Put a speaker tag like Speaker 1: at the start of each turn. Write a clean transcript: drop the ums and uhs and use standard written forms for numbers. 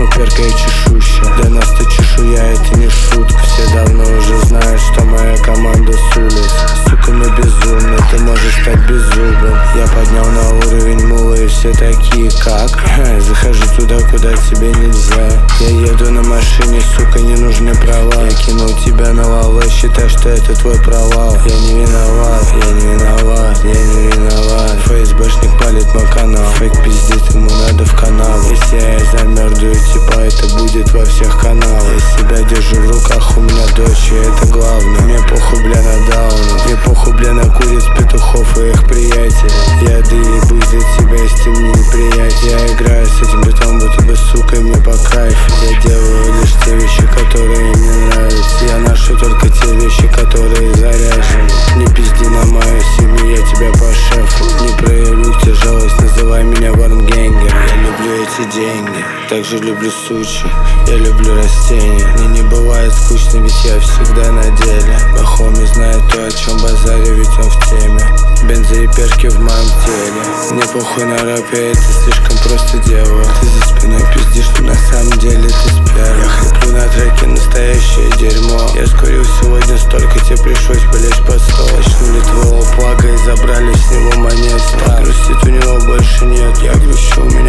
Speaker 1: перка и чешущая. Для нас ты чешуя, это не шутка. Все давно уже знают, что моя команда с улиц. Сука, мы безумны, ты можешь стать беззубым. Я поднял на уровень мула и все такие как захожу туда, куда тебе нельзя. Я еду на машине, сука, не нужны права. Я кинул тебя на лавы, считай, что это твой провал. Я не виноват, я не виноват, я не виноват. ФСБшник палит мой канал, фейк пиздит, ему надо в канал. Если я замерзну, типа это будет во всех каналах. Я себя держу в руках, у меня дочь, и это главное. Мне похуй, бля, на дауну, мне похуй, бля, на куриц, петухов и их приятелей. Я доебусь за тебя, если ты мне неприятен. Я играю с этим битом, будто бы, сука, мне по кайфу. Я делаю лишь те вещи, которые мне нравятся. Я ношу только те вещи, которые заряжены. Не пизди на мою семью, я тебя по шефу. Не проявлю к тебе жалость, называй меня варнгенгер. Я люблю эти деньги, также люблю сучи. Я люблю растения, мне не бывает скучно, ведь я всегда на деле. Мой хоми знает то, о чем базарю, ведь он в теме. Бензы и перки в моем теле. Мне похуй на рэп, я это слишком просто делаю. Ты за спиной пиздишь, но на самом деле ты спер. Я хриплю на треке, настоящее дерьмо. Я скурил сегодня столько, тебе пришлось полечь под стол. Очнули твоего плага и забрали с него монет. Грустит у него больше нет, я грущу,